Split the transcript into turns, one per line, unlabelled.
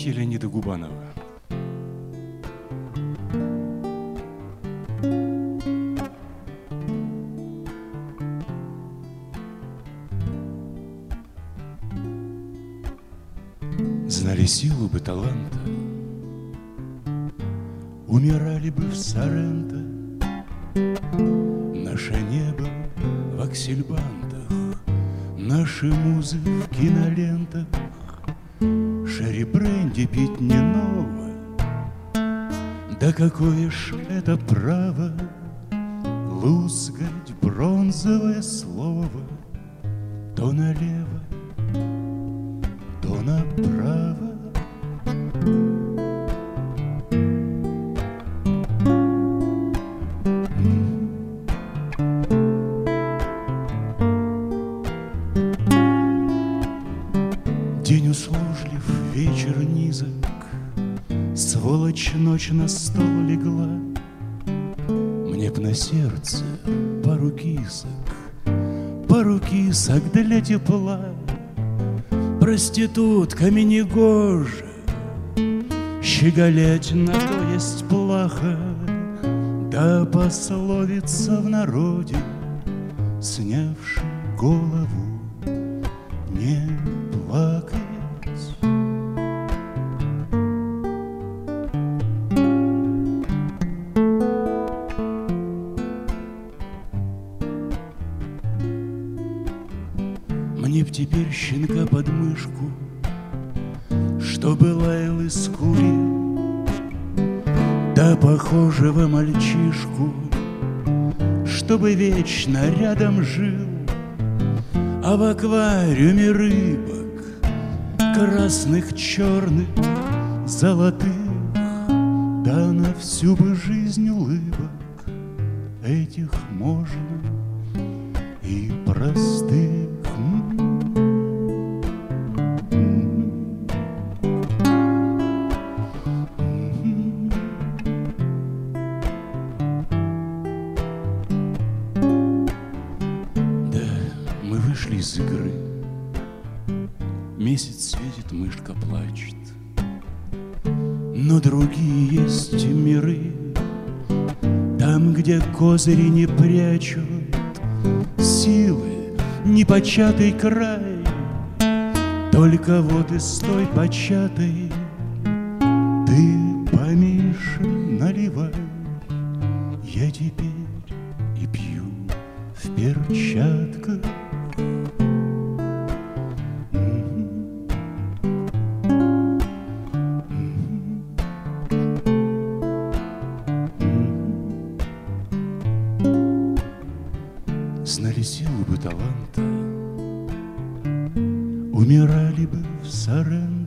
стихи Леонида Губанова. Знали силу бы таланта, умирали бы в Соренто. Наше небо в аксельбантах, наши музы в кинолентах. Шерри бренди пить не ново, да какое ж это право лузгать бронзовое слово то налево, то направо. День услужлив, вечер низок, сволочь ночь на стол легла. Мне б на сердце пару кисок для тепла. Проститутками негоже щеголять, на то есть плохо. Да пословица в народе, снявши голову, не плакать. Мне б теперь щенка под мышку, чтобы лаял и скулил, да похожего мальчишку, чтобы вечно рядом жил. А в аквариуме рыбок красных, черных, золотых, да на всю бы жизнь улыбок этих можно и простых. Мы вышли из игры, месяц светит, мышка плачет. Но другие есть миры, там, где козыри не прячут силы, непочатый край. Только вот из той початой ты поменьше наливай. Я теперь и пью в перчатках. Знали силу бы таланта, умирали бы в Соренто.